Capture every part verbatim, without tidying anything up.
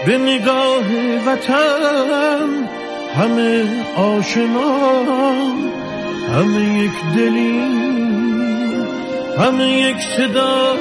به نگاه وطن همه آشنا، همه یک دلی، همه یک صدا.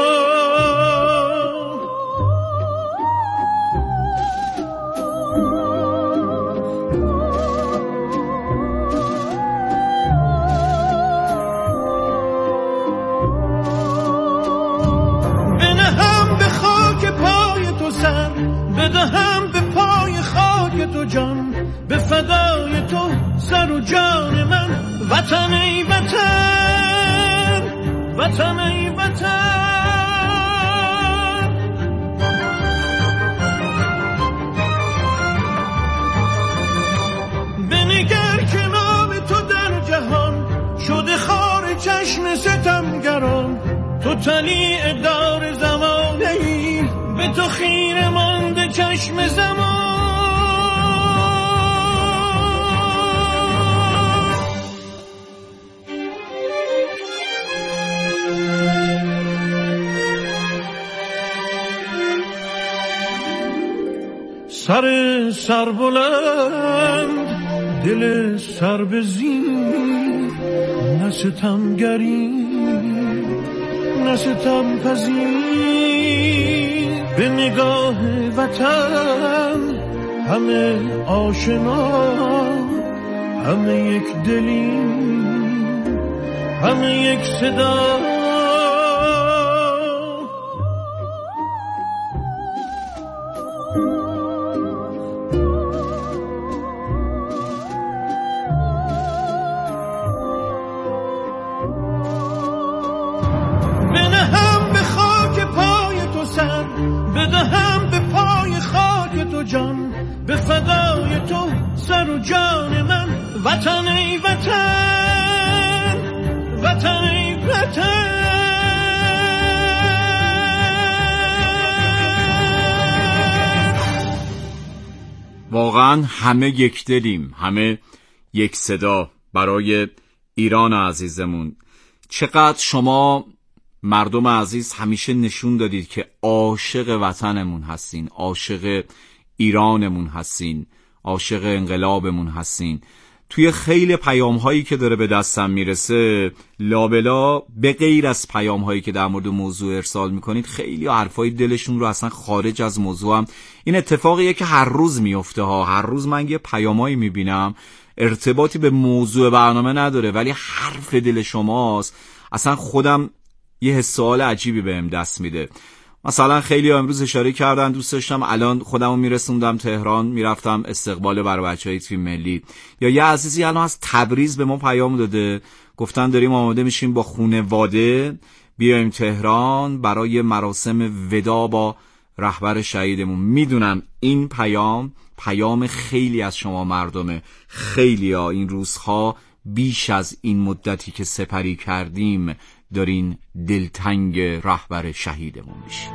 بدهم به پای خاک تو جان، به فدای تو سر و جان من. وطن ای وطن، وطن ای وطن. بنگر که نام تو در جهان شده خار چشم ستمگران. تو طلیع دار زمانه ای، به تو خیره مانده چشم زمان. سر سر بلند، دل سر به زیر، نه ستمگری نه ستم پذیر. به نگاه وطن همه آشنا، همه یک دلی، همه یک صدا. بدهم به پای خاک تو جان، به فدای تو سر و جان من. وطن ای وطن، وطن ای وطن. واقعا همه یک دلیم، همه یک صدا برای ایران عزیزمون. چقدر شما مردم عزیز همیشه نشون دادید که عاشق وطنمون هستین، عاشق ایرانمون هستین، عاشق انقلابمون هستین. توی خیلی پیام هایی که داره به دستم میرسه، لابلا به غیر از پیام هایی که در مورد موضوع ارسال میکنید، خیلی حرفای دلشون رو اصلا خارج از موضوع هم. این اتفاقیه که هر روز میفته ها. هر روز من یه پیامایی میبینم ارتباطی به موضوع برنامه نداره، ولی حرف دل شماست. اصلا خودم یه حس سوال عجیبی بهم دست میده. مثلا خیلی امروز اشاره کردن دوست داشتم الان خودمو میرسوندم تهران، میرفتم استقبال برای بچهای تیم ملی. یا یه عزیزی الان از تبریز به ما پیام داده، گفتن داریم آماده میشیم با خانواده بیایم تهران برای مراسم ودا با رهبر شهیدمون. میدونم این پیام پیام خیلی از شما مردمه. خیلی ها این روزها بیش از این مدتی که سپری کردیم دارین دلتنگ رهبر شهیدمون میشین.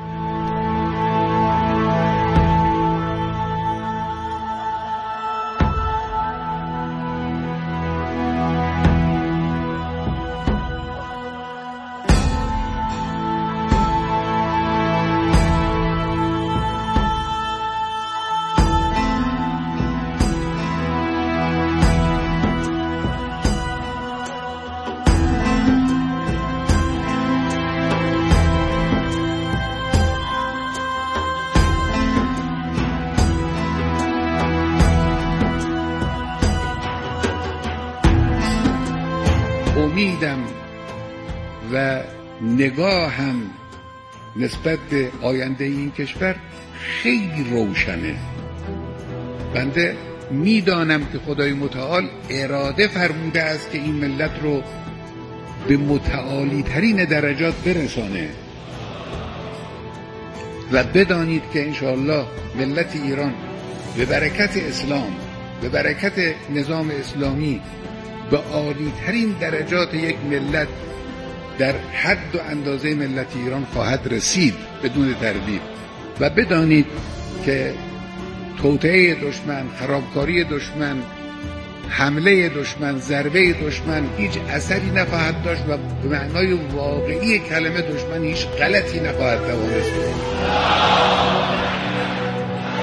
امیدم و نگاهم نسبت به آینده این کشور خیلی روشنه. بنده میدانم که خدای متعال اراده فرموده است که این ملت رو به متعالی ترین درجات برسانه و بدانید که انشاءالله ملت ایران به برکت اسلام، به برکت نظام اسلامی به عالی ترین درجات یک ملت در حد و اندازه ملت ایران خواهد رسید بدون تردید. و بدانید که توطئه دشمن، خرابکاری دشمن، حمله دشمن، ضربه دشمن هیچ اثری نخواهد داشت و به معنای واقعی کلمه دشمن هیچ غلطی نخواهد توانست.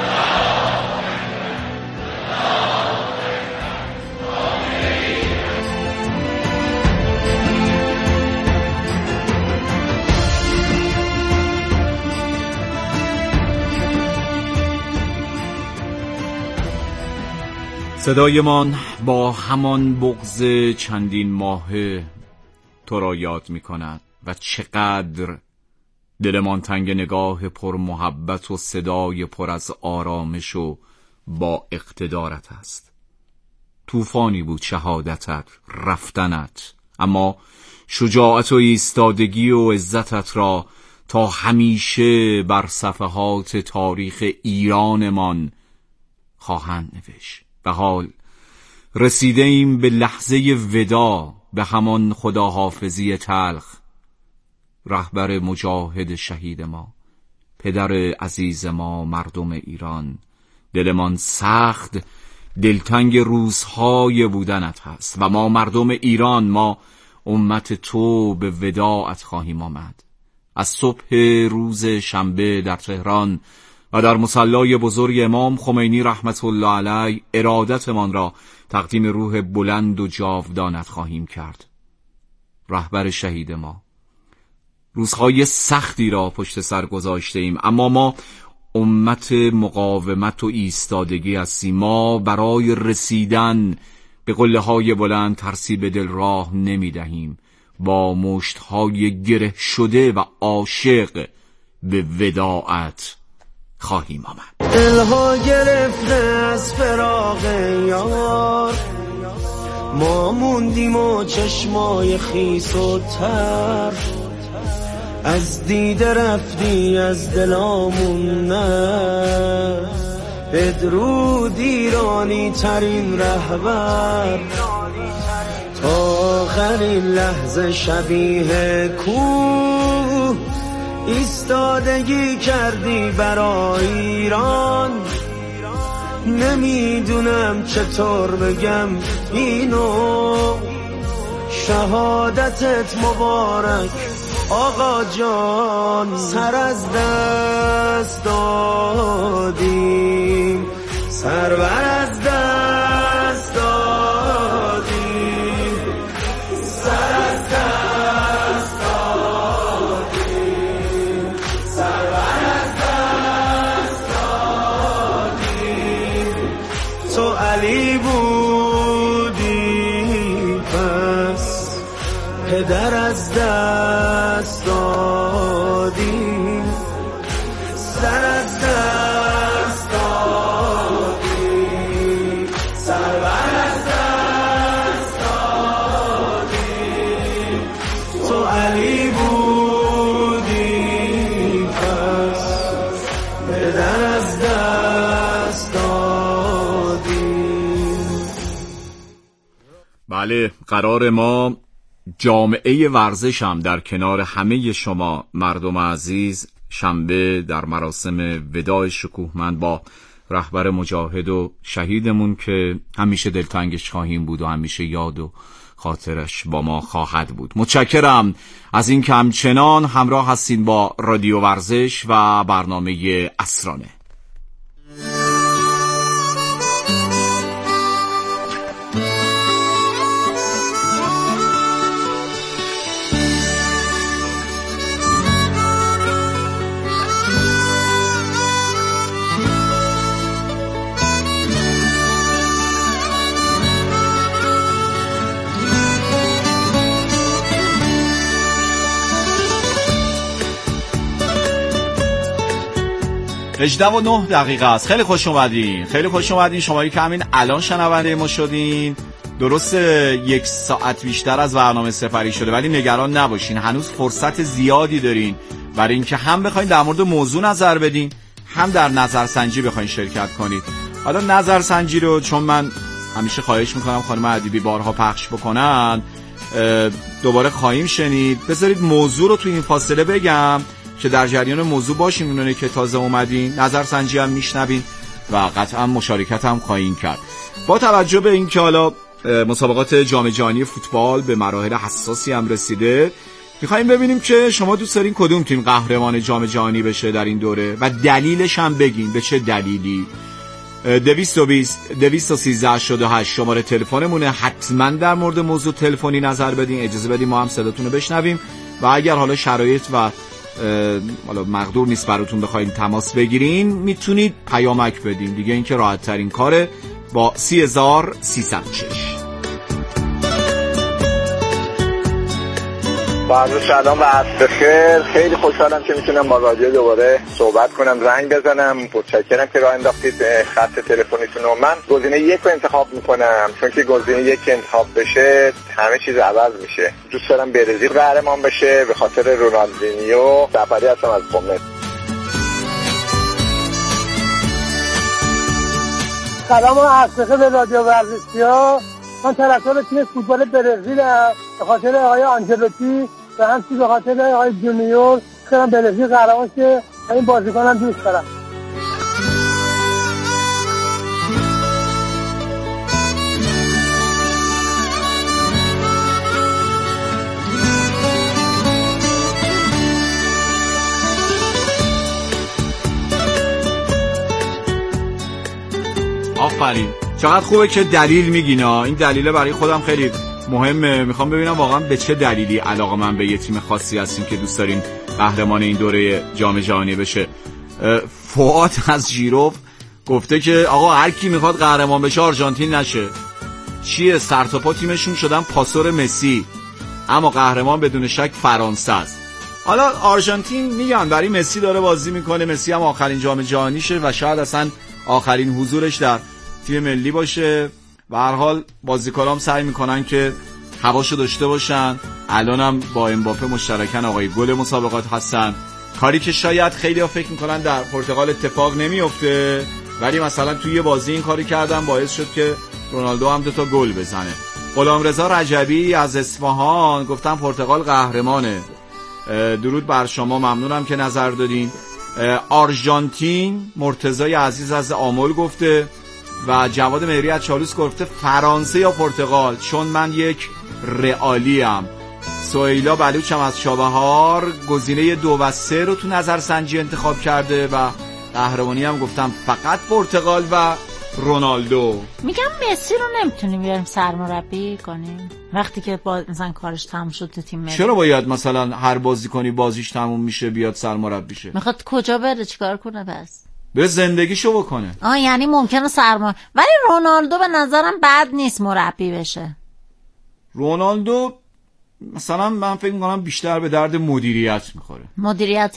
صدایمان با همان بغض چندین ماهه تو را یاد می کند و چقدر دلمان تنگ نگاه پر محبت و صدای پر از آرامش و با اقتدارت است. طوفانی بود شهادتت، رفتنت، اما شجاعت و ایستادگی و عزتت را تا همیشه بر صفحات تاریخ ایرانمان خواهند نوشت. به حال رسیده ایم به لحظه ودا، به همان خداحافظی تلخ. رهبر مجاهد شهید ما، پدر عزیز ما، مردم ایران، دلمان سخت دلتنگ روزهای بودنت هست و ما مردم ایران، ما امت تو به وداعت خواهیم آمد. از صبح روز شنبه در تهران و در مصلی بزرگ امام خمینی رحمت الله علیه ارادتمان را تقدیم روح بلند و جاودانت خواهیم کرد. رهبر شهید ما، روزهای سختی را پشت سر گذاشته ایم، اما ما امت مقاومت و ایستادگی هستیم. ما برای رسیدن به قله‌های بلند ترسیب دل راه نمی دهیم. با مشت‌های گره شده و عاشق به وداعت خواهیم آمد. دلها گرفته از فراق یار، ما موندیم و چشمای خیس و تر، از دیده رفتی از دلامون نه. بدرود ایرانی ترین رهبر، تا آخرین لحظه شبیه کوه ایستادگی کردی برای ایران. نمیدونم چطور بگم اینو، شهادتت مبارک آقا جان. سر از دست دادیم، سرور از دست دادیم، سر از دست دادیم، سرور از دست دادیم. تو علی بودی پس پدر از دست دادیم، سر از دست دادیم، سرور از دست دادیم. تو علی بودی پس پدر از دست دادیم. بله، قرار ما جامعه ورزش هم در کنار همه شما مردم عزیز شنبه در مراسم وداع شکوهمند با رهبر مجاهد و شهیدمون که همیشه دلتنگش خواهیم بود و همیشه یاد و خاطرش با ما خواهد بود. متشکرم از این که همچنان همراه هستین با رادیو ورزش و برنامه عصرانه. هجده و نه دقیقه است. خیلی خوش اومدین، خیلی خوش اومدین شمایی که همین الان شنونده ما شدین. درست یک ساعت بیشتر از برنامه سپری شده، ولی نگران نباشین، هنوز فرصت زیادی دارین برای اینکه هم بخواین در مورد موضوع نظر بدین، هم در نظرسنجی بخواین شرکت کنید. حالا نظرسنجی رو چون من همیشه خواهش میکنم خانم ادیبی بارها پخش بکنن، دوباره خواهیم شنید. بذارید موضوع رو تو این فاصله بگم که در جریان موضوع باشین. اونونه که تازه اومدین نظرسنجی هم میشنوین و قطعا مشارکت هم خواهیم کرد. با توجه به این که حالا مسابقات جام جهانی فوتبال به مراحل حساسی هم رسیده، میخوایم ببینیم که شما دوست دارین کدوم تیم قهرمان جام جهانی بشه در این دوره و دلیلش هم بگین به چه دلیلی. دویست و بیست دویست و سیزده هشتاد و هشت شماره تلفنمونه. حتما در مورد موضوع تلفنی نظر بدین، اجازه بدین ما هم صداتون رو بشنویم و اگر حالا شرایط و حالا مقدور نیست براتون بخواید تماس بگیرین، میتونید پیامک بدین دیگه، این که راحت ترین کاره با سی هزار سیصد و شش. با عرض سلام و عصر بخیر. خیلی خوشحالم که میتونم با رادیو دوباره صحبت کنم، زنگ بزنم. متشکرم که راه انداختید خط تلفنیتون رو. من گزینه یک رو انتخاب میکنم چون که گزینه یک انتخاب بشه همه چیز عوض میشه. دوست دارم برزیل قهرمان بشه به خاطر رونالدینیو. سفری هستم از قم. سلام و عرض بخیر به رادیو ورزشی‌ها. من طرفدار تیم فوتبال برزیلم به خاطر آقای آنجلوتی و همچنین به خاطر آقای جونیور که برزیل قهرمان شه. این بازیکنم دوست دارم. آفرین، چقدر خوبه که دلیل میگین ها. این دلیله برای خودم خیلی مهمه. میخوام ببینم واقعا به چه دلیلی علاقه من به یه تیم خاصی هستین که دوست دارین قهرمان این دوره جام جهانی بشه. فؤاد از ژیروف گفته که آقا هر کی میخواد قهرمان بشه آرژانتین نشه. چیه سر تا پا تیمشون شدن پاسور مسی، اما قهرمان بدون شک فرانسه است. حالا آرژانتین میگن برای مسی داره بازی میکنه، مسی هم آخرین جام جهانیشه و شاید اصلا آخرین حضورش در تیم ملی باشه. به هر حال بازیکنام سعی میکنن که هواشو داشته باشن. الانم با امباپه مشترکاً آقای گل مسابقات هستن، کاری که شاید خیلی‌ها فکر میکنن در پرتغال اتفاق نمیفته، ولی مثلا توی یه بازی این کاری کردن باعث شد که رونالدو هم دو تا گل بزنه. غلامرضا رجبی از اصفهان گفتن پرتغال قهرمانه. درود بر شما، ممنونم که نظر دادین. آرژانتین مرتضی عزیز از آمل گفته و جواد مهری از چالوس گفته فرانسه یا پرتغال چون من یک رئالی ام. سهیلا بلوچ هم از شابهار گزینه دو و سه رو تو نظرسنجی انتخاب کرده و قهرمانی هم گفتم فقط پرتغال و رونالدو. میگم مسی رو نمیتونیم بیاریم سرمربی کنیم وقتی که با مثلا کارش تموم شد تو تیم ملی؟ چرا باید مثلا هر بازیکنی بازیش تموم میشه بیاد سرمربی شه؟ میخواد کجا بره چیکار کنه؟ بس به زندگیشو بکنه. آه یعنی ممکنه سرمربی، ولی رونالدو به نظرم بد نیست مربی بشه. رونالدو مثلا من فکر میکنم بیشتر به درد مدیریت میخوره. مدیریت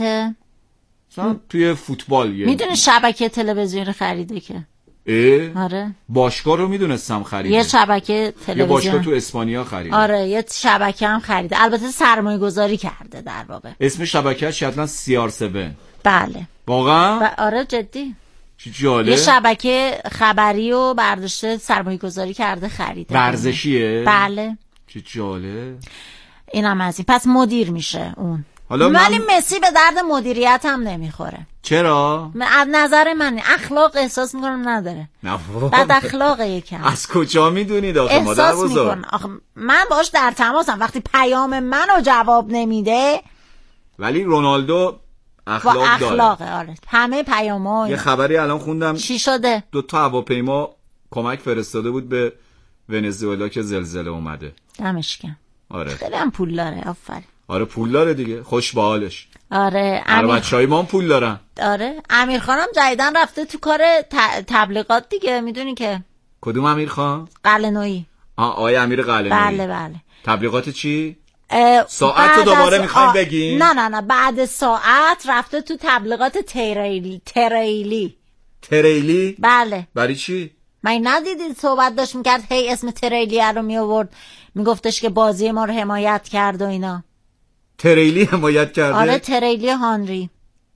مثلا توی فوتبال میدونی شبکه تلویزیون خریده که اه؟ آره باشگاه رو میدونستم خریده. یه شبکه تلویزیون، یه باشگاه تو اسپانیا خریده. آره یه شبکه هم خریده، البته سرمایه گذاری کرده در واقع. اسم شبکه شاید سی آر هفت. بله واقعا؟ ب... آره جدی. چه جالب. یه شبکه خبری و برداشته سرمایه گذاری کرده خریده. ورزشیه؟ بله. چه جالب. اینم از این. پس مدیر میشه اون. حالا ولی من... مسی به درد مدیریت هم نمیخوره. چرا؟ از نظر من اخلاق احساس میکنم نداره. نه بد اخلاقه یکم. از کجا میدونید آخه مادر بزرگ؟ آخه من باش در تماسم، وقتی پیام منو جواب نمیده. ولی رونالدو اخلاق داره. اخلاقه آره. همه پیام‌ها. یه خبری الان خوندم. چی شده؟ دو تا هواپیما کمک فرستاده بود به ونزوئلا که زلزله اومده. دمش گرم. آره. خیلی هم پول داره. آفرین. آره پول داره دیگه، خوش به حالش. آره امیر بچهای ما هم پول دارن. آره امیر خانم جدیدن رفته تو کار ت... تبلیغات دیگه، میدونی که. کدوم امیر خان؟ قلنویی. آ آقای امیر قلنویی. بله بله. تبلیغات چی؟ ساعت رو دوباره میخوایم آ... بگیم؟ نه نه نه بعد ساعت رفته تو تبلیغات تریلی. تریلی تریلی؟ بله. برای چی؟ من ندیدید صحبت داشت میکرد هی اسم تریلی رو می آورد، میگفتش که بازی ما رو حمایت کرد و اینا. تریلی حمایت کرده؟ آره تریلی هانری.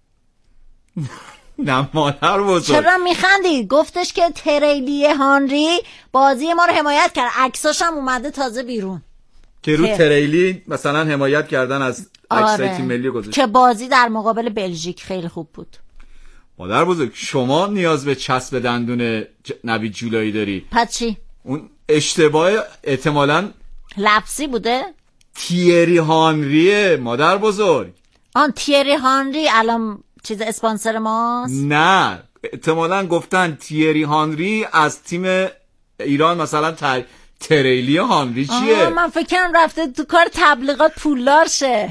نه مادر بزرگ. چرا میخندی؟ گفتش که تریلی هانری بازی ما رو حمایت کرد، عکساش هم اومده تازه بیرون که رو تریلی مثلا حمایت کردن از عکسای آره. تیم ملی گذاشت که بازی در مقابل بلژیک خیلی خوب بود. مادر بزرگ شما نیاز به چسب دندون ج... نوید جولایی داری. پس چی؟ اون اشتباه احتمالاً لفظی بوده؟ تیری هانریه مادر بزرگ. آن تیری هانری الان چیز اسپانسر ماست؟ نه احتمالاً گفتن تیری هانری از تیم ایران مثلا ت... تریلی هانری چیه؟ من فکرم رفته تو کار تبلیغات پولدار شه.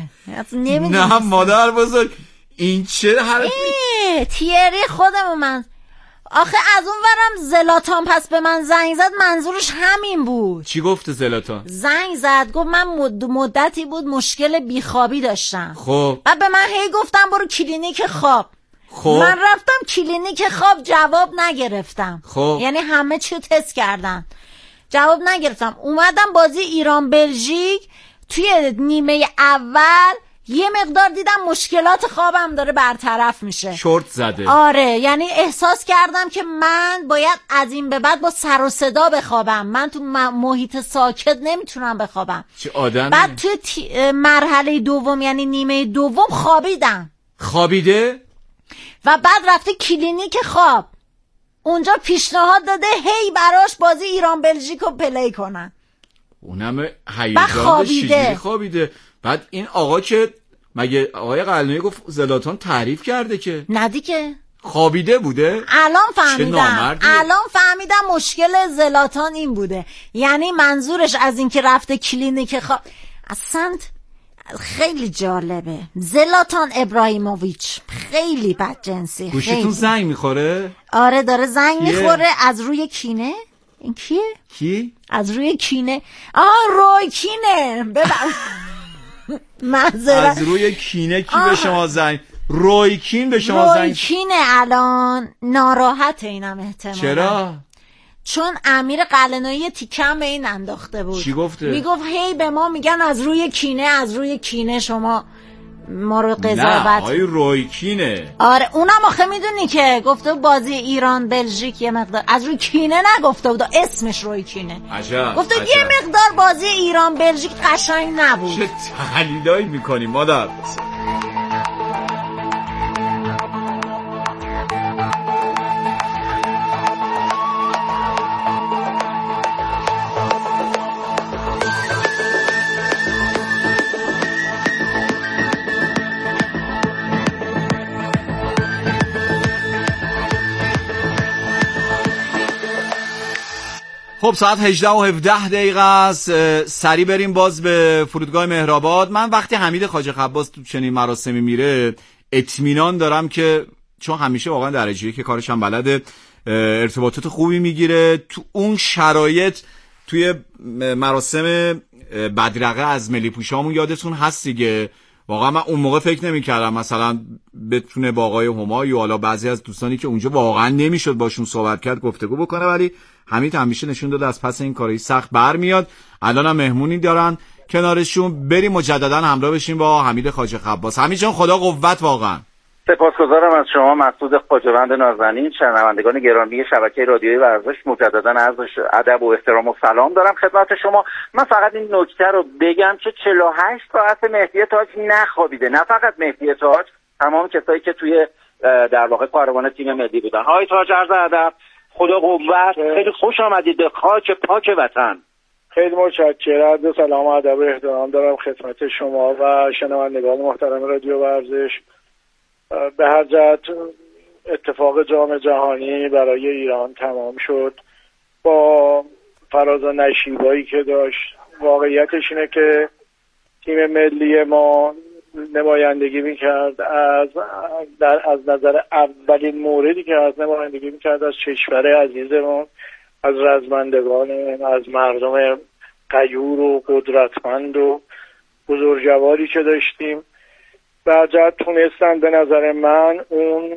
نه مادر بزرگ این چه حرفی؟ تیری خودمون من آخه از اون ورم زلاتان پس به من زنگ زد، منظورش همین بود. چی گفت زلاتان؟ زنگ زد گفت من مد... مدتی بود مشکل بیخوابی داشتم. خب بعد به من هی گفتم برو کلینیک خواب. خب من رفتم کلینیک خواب، جواب نگرفتم. خب یعنی همه چیو تست کردن، جواب نگرفتم. اومدم بازی ایران بلژیک، توی نیمه اول یه مقدار دیدم مشکلات خوابم داره برطرف میشه، شورت زده. آره، یعنی احساس کردم که من باید از این به بعد با سر و صدا بخوابم، من تو محیط ساکت نمیتونم بخوابم. چه آدمی؟ بعد توی تی... مرحله دوم یعنی نیمه دوم خوابیدم. خوابیده؟ و بعد رفته کلینیک خواب، اونجا پیشنهاد داده هی براش بازی ایران بلژیک رو پلی کنن. اونم هیجان چجوری خوابیده؟ بعد این آقا که مگه آقای قلنویی گفت زلاتان تعریف کرده که ندی که خوابیده بوده؟ الان فهمیدم الان فهمیدم مشکل زلاتان این بوده، یعنی منظورش از این که رفته کلینیک خواب. اصلا خیلی جالبه. زلاتان ابراهیموویچ خیلی بدجنسی. گوشیتون زنگ میخوره؟ آره داره زنگ میخوره. از روی کینه. این کیه؟ کی؟ از روی کینه. آه روی کینه. ببین از روی کینه کی به شما زنگ؟ روی کین به شما زنگ؟ روی کینه الان ناراحته اینم احتمالا. چرا؟ چون امیر قلنویی تیکم به این انداخته بود. چی گفته؟ میگفت هی به ما میگن از روی کینه، از روی کینه شما ما رو قضاوت. نه آقای روی کینه. آره اونم آخه میدونی که گفته بازی ایران بلژیک یه مقدار از روی کینه نگفته بود، اسمش روی کینه. عجب. گفته عجب. یه مقدار بازی ایران بلژیک قشنگ نبود. چه تحلیلایی میکنی مادر؟ خب ساعت هجده و هفده دقیقه است. سری بریم باز به فرودگاه مهرآباد. من وقتی حمید خواجه خباس تو چنین مراسمی میره اطمینان دارم که چون همیشه واقعا درجه‌ای که کارش هم بلده، ارتباطات خوبی میگیره. تو اون شرایط توی مراسم بدرقه از ملی پوشامون یادتون هست دیگه، واقعا من اون موقع فکر نمی‌کردم مثلا بتونه با آقای همایی و حالا بعضی از دوستانی که اونجا واقعا نمیشد باشون صحبت کرد گفتگو بکنه، ولی حمید همیشه نشون داده از پس این کاری سخت برمیاد. الان هم مهمونی دارن کنارشون. بریم مجددا همراه بشیم با حمید خواجه خباس. حمید جان خدا قوت. واقعا سپاسگزارم از شما مسعود خواجه‌وند نازنین. شنوندگان گرامی شبکه رادیویی ورزش، مجددا عرض ادب و احترام و سلام دارم خدمت شما. من فقط این نکته رو بگم که چهل و هشت ساعت مهدی تاج نخوابیده، نه فقط مهدی تاج، تمام کسایی که توی در واقع کاروان تیم ملی بودن. های تاج عرض ادب، خدا قوت، خیلی خوش آمدید به خاک پاک وطن. خیلی متشکرم. سلام و ادب و احترام دارم خدمت شما و شنوندگان محترم رادیو ورزش. به هر جهت اتفاق جام جهانی برای ایران تمام شد با فراز و نشیبایی که داشت. واقعیتش اینه که تیم ملی ما نمایندگی میکرد از در از نظر اولین موردی که از نمایندگی میکرد از کشور عزیزمون، از رزمندگان، از مردم غیور و قدرتمند و بزرگواری که داشتیم. در جهت تونستن به نظر من اون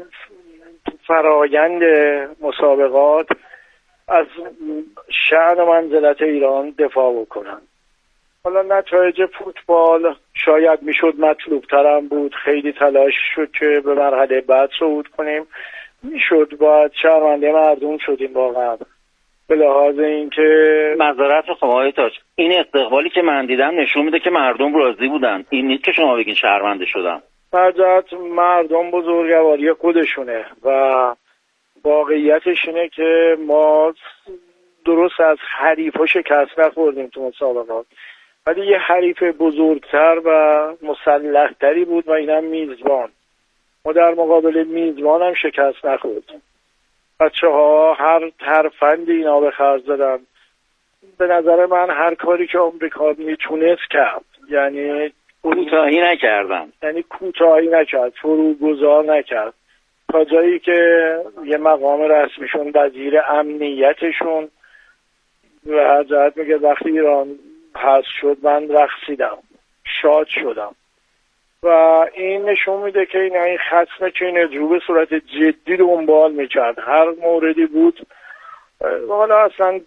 فرایند مسابقات از شأن و منزلت ایران دفاع بکنن. حالا نتایج فوتبال شاید میشد مطلوب ترم بود، خیلی تلاش شد که به مرحله بعد صعود کنیم، میشد باید شرمنده مردم شدیم واقعا به لحاظ اینکه معذرت میخوام آقای تاج، این استقبالی که من دیدم نشون میده که مردم راضی بودن، این نیست که شما بگین شرمنده شدم. برجت مردم بزرگواری خودشونه و واقعیتش اینه که ما درست از حریفا شکست نخوردیم تو مسابقات، ولی یه حریف بزرگتر و مسلحتری بود و اینم میزبان. ما در مقابل میزبان هم شکست نخوردیم. بچه ها هر ترفندی اینا به خرج دادن. به نظر من هر کاری که آمریکا میتونست کرد، یعنی کوتاهی نکردن، یعنی کوتاهی نکرد، فروگذار نکرد. تا جایی که یه مقام رسمیشون وزیر امنیتشون و هر جهت میگه وقتی ایران حذف شد من رقصیدم، شاد شدم و این نشون میده که این این خصم چین رو به صورت جدی دنبال میکرد. هر موردی بود، حالا اصلا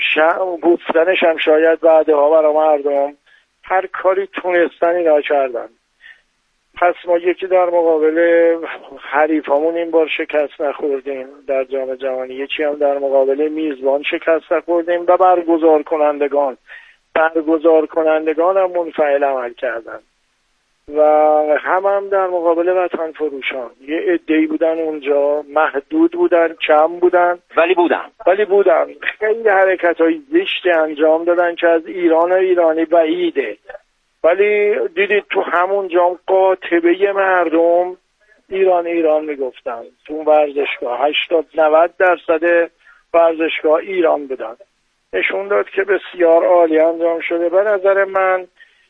گفتنش هم شاید بعدها برای مردم، هر کاری تونستن اینا کردن. پس ما یکی در مقابل حریفامون این بار شکست نخوردیم در جام جهانی، یکی هم در مقابل میزبان شکست نخوردیم و برگزار کنندگان برگزار کنندگان هم منفعل عمل کردن و هم هم در مقابل وطن فروشان. یه عده‌ای بودن اونجا، محدود بودن، کم بودن، ولی بودن ولی بودن خیلی حرکت‌های زشتی انجام دادن که از ایران و ایرانی بعیده، ولی دیدید تو همون جام قاطبه مردم ایران ایران میگفتن. تو ورزشگاه هشتاد نود درصد ورزشگاه ایران بودن. نشون داد که بسیار عالی انجام شده. به نظر من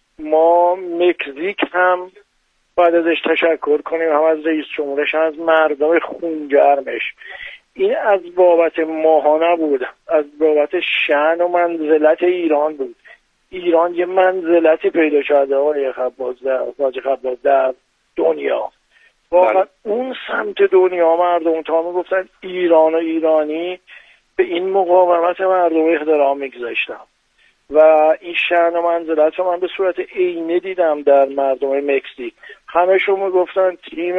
ما مکزیک هم باید ازش تشکر کنیم، هم از رئیس جمهورش، هم از مردم خونگرمش. این از بابت ماهانه بود، از بابت شأن و منزلت ایران بود. ایران یه منزلتی پیدا کرده آقای خبازده آقای خبازده در دنیا. واقعا اون سمت دنیا مردم تا میگفتن ایران و ایرانی به این مقاومت مردم احترام میگذاشتم و این شأن و منزلت رو من به صورت عینی دیدم در مردم مکزیک. همشون میگفتن تیم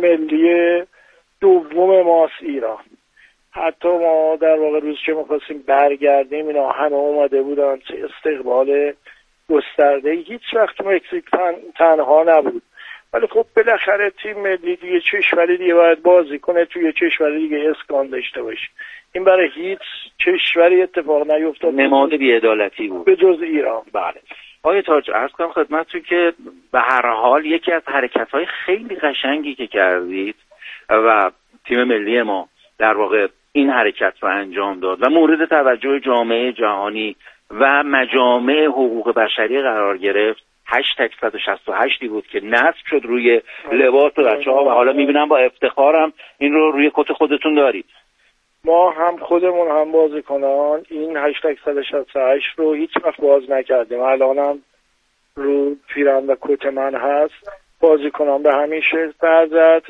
ملی دوم ماست ایران. حتی ما در واقع روز که می‌خواستیم برگردیم اینا همه اومده بودن، چه استقبال گسترده. هیچ وقت مکزیک تن، تنها نبود، ولی خب بالاخره تیم ملی دیگه کشوری دیگه باید بازی کنه، توی کشوری دیگه اسکان داشته باشه. این برای هیچ کشوری اتفاق نیفتاد، نماد بی‌عدالتی بود به جز ایران. بله آقای تاج، عرض کنم خدمتتون که به هر حال یکی از حرکت‌های خیلی قشنگی که کردید و تیم ملی ما در واقع این حرکت رو انجام داد و مورد توجه جامعه جهانی و مجامع حقوق بشری قرار گرفت، هشتگ صد و شصت و هشت بود که نصب شد روی لباس بچه‌ها و حالا می‌بینم با افتخارم این رو روی کت خودتون دارید. ما هم خودمون هم بازیکنان این هشتگ صد و شصت و هشت رو هیچ وقت باز نکردیم. الانم رو پیرن و کت من هست. بازیکنان به همین شکل برزد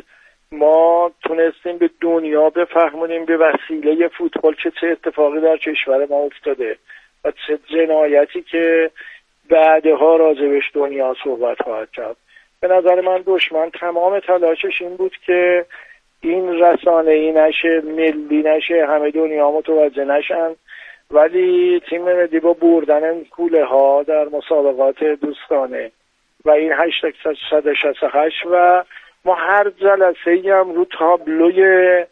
ما تونستیم به دنیا بفهمونیم به وسیله فوتبال که چه اتفاقی در کشور ما افتاده و چه جنایتی که بعدها راجبش دنیا صحبت خواهد کرد. به نظر من دشمن تمام تلاشش این بود که این رسانه‌ای نشه، ملی نشه، همه دنیا متوجه نشن، ولی تیم ملی با بردن کوله ها در مسابقات دوستانه و این هشتگ صد و شصت و هشت و ما هر جلسه هم رو تابلوی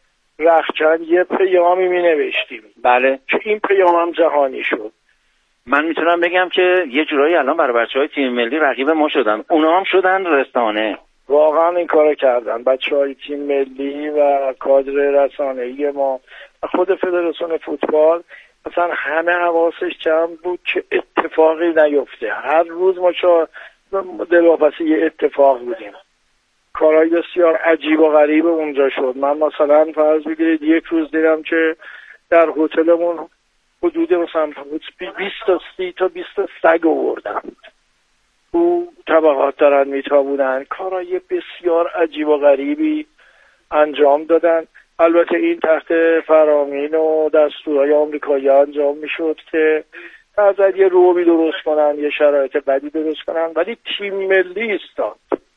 رخکن یه پیامی می نوشتیم. بله. که این پیام هم جهانی شد. من میتونم بگم که یه جورایی الان برای بچهای تیم ملی رقیب ما شدن، اونا هم شدن رسانه. واقعا این کارو کردن بچهای تیم ملی و کادر رسانه‌ای ما، خود فدراسیون فوتبال مثلا همه حواسش جمع بود که اتفاقی نیفته. هر روز ما چا دلواپسی یه اتفاق بودیم. کارهای بسیار عجیب و غریب اونجا شد. من مثلا فرض بگیرید یک روز دیدم که در هتلمون حدود مثلا بیست تا سی تا بیست تا سگ آوردن، او طبقات دارن میتابونن. کارهای بسیار عجیب و غریبی انجام دادن. البته این تحت فرامین و دستورهای آمریکایی انجام میشد که از یه روبی درست کنن، یه شرایط بدی درست کنن، ولی تیم ملی ایستاد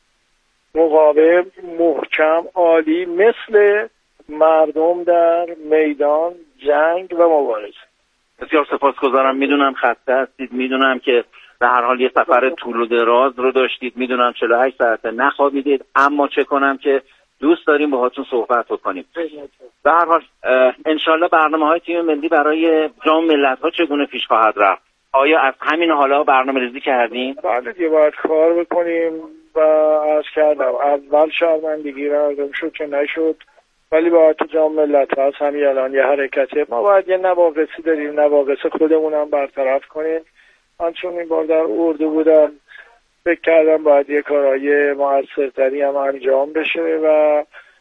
مقاوم، محکم، عالی، مثل مردم در میدان جنگ و مبارزه. بسیار سپاسگزارم. میدونم خسته هستید، میدونم که به هر حال یه سفر طول و دراز رو داشتید، میدونم چهل و هشت ساعته نخوابیدید، اما چه کنم که دوست داریم باهاتون صحبت بکنیم. به هر حال انشالله برنامه‌های تیم ملی برای جام ملت‌ها چگونه پیش خواهد رفت؟ آیا از همین حالا برنامه‌ریزی کردیم؟ بله دیگه باید کار بکنیم و عرض کردم اول شرمندگی مردم شد که نشد، ولی باید تو جام ملت‌ها از همین الان یه حرکته. ما باید یه نواقصی داریم، نواقص خودمون هم برطرف کنیم. من چون این بار در اردو بودم فکر کردم باید یه کارهای موثرتری هم انجام بشه و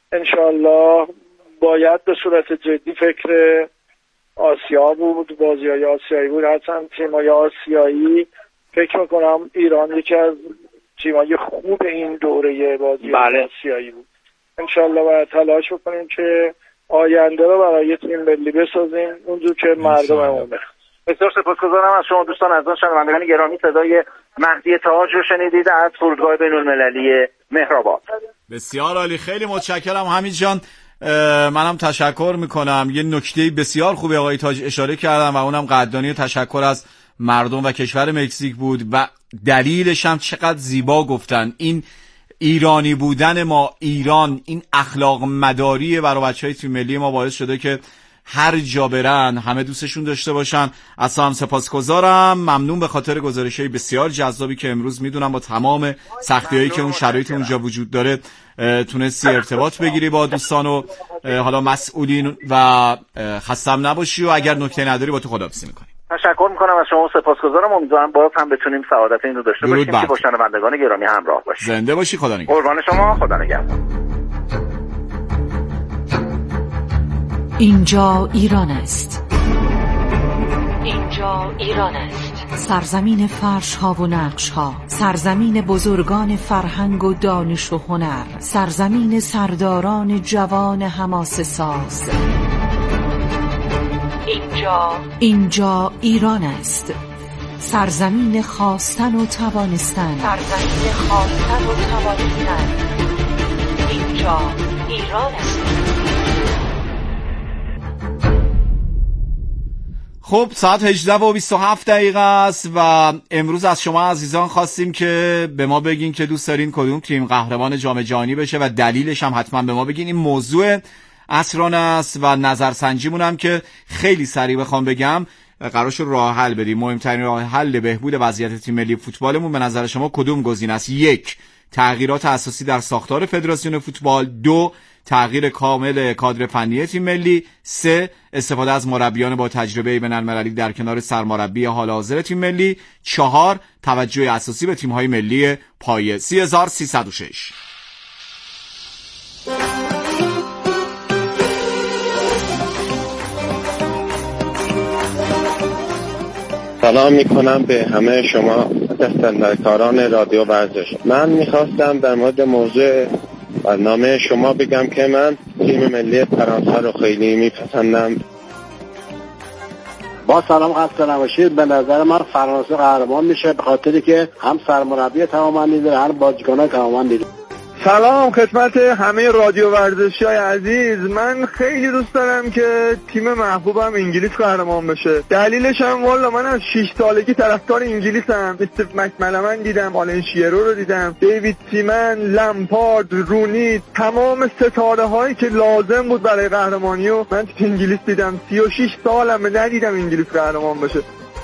انشالله باید به صورت جدی فکر آسیا بود، بازی‌های آسیایی بود، هرچند تیم‌های آسیایی فکر میکنم ایران یکی از تیم‌های خوب این دوره بازی بله. آسیایی بود. انشالله باید تلاش بکنیم که آینده رو برای تیم ملی بسازیم اونجور که مردممون بخواد. بسیار سپاسگزارم از شما دوستان عزیز. شنوندگان گرامی، صدای مهدی تاج رو شنیدید از فرودگاه بین‌المللی مهرآباد. بسیار عالی، خیلی متشکرم حمید جان. منم تشکر میکنم. یه نکته بسیار خوبی آقای تاج اشاره کردم و اونم قدردانی و تشکر از مردم و کشور مکزیک بود و دلیلش هم چقدر زیبا گفتن. این ایرانی بودن ما، ایران، این اخلاق مداری برای بچهای تیم ملی ما باعث شده که هر جا برن همه دوستشون داشته باشن. اصلا هم سپاسگزارم، ممنون به خاطر گزارش‌های بسیار جذابی که امروز میدونم با تمام سختی‌هایی که اون شرایط اونجا وجود داره تونستی ارتباط بگیری با دوستان و حالا مسئولین و خستم نباشی و اگر نکته نداری با تو خداحافظی می‌کنیم. تشکر میکنم از شما، سپاسگزارم. امیدوارم باز هم بتونیم سعادت این رو داشته باشیم که با شنوندگان گرامی همراه باشیم. زنده باشی. خدا نگهدار. قربان شما. خدا نگهدار. اینجا ایران است. اینجا ایران است. سرزمین فرش ها و نقش ها، سرزمین بزرگان فرهنگ و دانش و هنر، سرزمین سرداران جوان حماسه ساز. اینجا اینجا ایران است. سرزمین خواستن و توانستن، سرزمین خواستن و توانستن. اینجا ایران است. خب ساعت هجده و بیست و هفت دقیقه است و امروز از شما عزیزان خواستیم که به ما بگین که دوست دارین کدوم تیم قهرمان جام جهانی بشه و دلیلش هم حتما به ما بگین. این موضوع عصرانه است و نظرسنجیمون هم که خیلی سریع بخوام بگم قرارش راه حل بدیم. مهمترین راه حل بهبود وضعیت تیم ملی فوتبالمون به نظر شما کدوم گزینه است؟ یک، تغییرات اساسی در ساختار فدراسیون فوتبال. دو، تغییر کامل کادر فنی تیم ملی. سه، استفاده از مربیان با تجربه بین‌المللی در کنار سرمربی حال حاضر تیم ملی. چهار، توجه اساسی به تیم‌های ملی پایه. سی هزار و سیصد و شش. سلام میکنم به همه شما دستندرکاران رادیو ورزش. من میخواستم در مورد موضوع برنامه شما بگم که من تیم ملی فرانسه رو خیلی میپسندم. با سلام خسته نباشید. به نظر من فرانسه قهرمان میشه به خاطری که هم سرمربی توانمندی داره هم بازیکنان توانمندی داره. سلام خدمت همه رادیو ورزشی‌های عزیز. من خیلی دوست دارم که تیم محبوبم انگلیس قهرمان بشه. دلیلش هم والا من از شش سالگی طرفدار انگلیسم. استیو مکمنمن دیدم، آلن شیرو رو دیدم، دیوید سیمن، لمپارد، رونی، تمام ستاره هایی که لازم بود برای قهرمانی و من تو انگلیس دیدم. سی و شش سالم ندیدم انگلیس قهرمان بشه.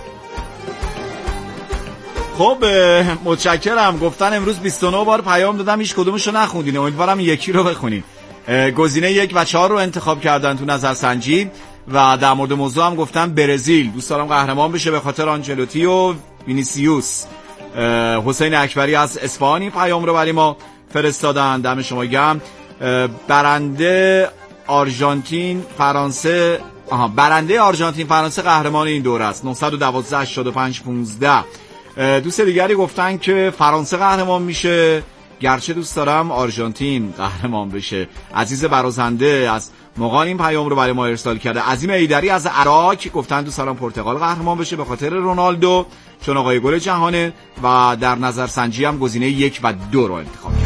خب متشکرم. گفتن امروز بیست و نه بار پیام دادم هیچ کدومشو نخوندین. امیدوارم یکی رو بخونین. گزینه یک و چهار رو انتخاب کردن تو نظرسنجی و در مورد موضوع هم گفتن برزیل دوست دارم قهرمان بشه به خاطر آنجلوتی و وینیسیوس. حسین اکبری از اصفهان پیام رو برای ما فرستادن، دم شما گرم. برنده آرژانتین فرانسه آها برنده آرژانتین فرانسه قهرمان این دوره است. نه یک دو هشتاد و پنج پانزده. دوست دیگری گفتن که فرانسه قهرمان میشه، گرچه دوست دارم آرژانتین قهرمان بشه. عزیز برازنده از مقان این پیام رو برای ما ارسال کرده. عظیم ایدری از عراق گفتن دوست دارم پرتغال قهرمان بشه به خاطر رونالدو چون آقای گل جهانه و در نظر سنجی هم گزینه یک و دو رو انتخاب کرد.